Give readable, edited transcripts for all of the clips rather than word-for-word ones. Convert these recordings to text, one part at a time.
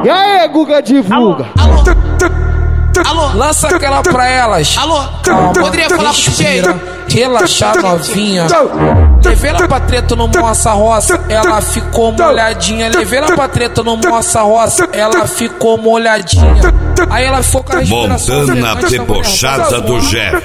E aí, Guga divulga. Alô, lança aquela pra elas. Alô, calma, poderia falar pro DJ? Relaxar, novinha. Levei ela pra treta no Moça Roça, ela ficou molhadinha. Levei ela pra treta no Moça Roça, ela ficou molhadinha. Aí ela ficou com a respiração. Montana debochada do Jeff.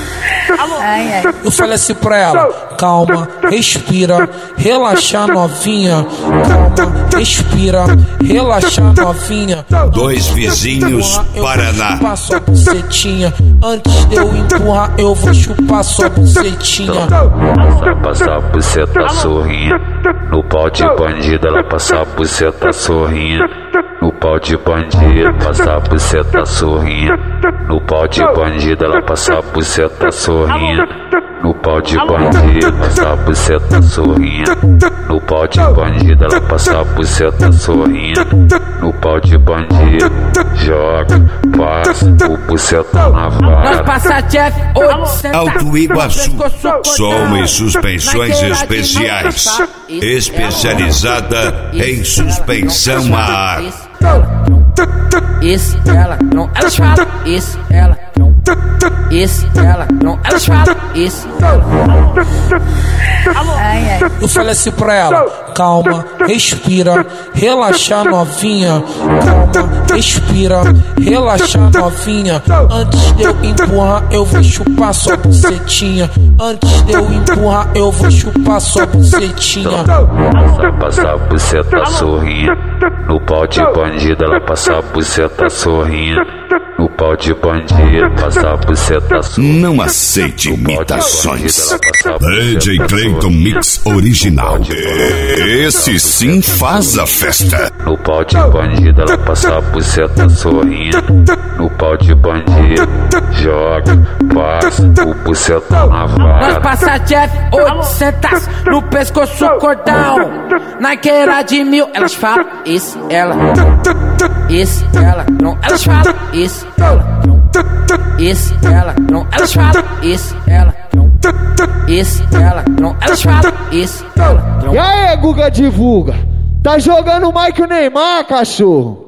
Eu falei assim pra ela: calma, respira, relaxa, novinha. Calma, respira, relaxa, novinha. Dois vizinhos, Paraná. Chupar sua bucetinha. Antes de eu empurrar, eu vou chupar sua bucetinha. Passa a buceta sorrinha. No pau de bandido, ela passa a buceta sorrinha. No pau de bandido, passa a buceta sorrinha. No pau de bandido, ela passa a buceta sorrinha. No pau de bandido, passa a buceta sorrinha. No pau de bandido, ela passa a buceta sorrinha. No pau de bandido, joga, passa o buceta na vara. Nós passa Jeff 800. Alto Iguaçu, som e suspensões especiais. Especializada em suspensão a ar. Esse ela não, elas falam. Esse ela não, esse ela não, elas falam. Esse ela não. Eu falei assim pra ela: calma, respira, relaxa, novinha. Calma, respira, relaxa, novinha. Antes de eu empurrar, eu vou chupar sua bucetinha. Antes de eu empurrar, eu vou chupar sua bucetinha. Passa a buceta sorrinha. No pau de bandido, ela passa a buceta sorrinha. No pau de bandido, passa a buceta sorrinha. Não aceite imitações. DJ Clayton Mix Original. Esse sim faz a festa. No pau de bandido, ela passa a buceta sorrinha. No pau de bandido, joga, passa o buceta na vara. Nós passa Jeff 800 no pescoço cordão. Naquela de 1000, elas falam. Esse ela não, esse ela não, elas falam. Esse ela não, esse ela não, elas falam. Esse ela não, esse ela não, elas falam. Esse ela não. E aí, Guga divulga. Tá jogando mais que o Neymar, cachorro.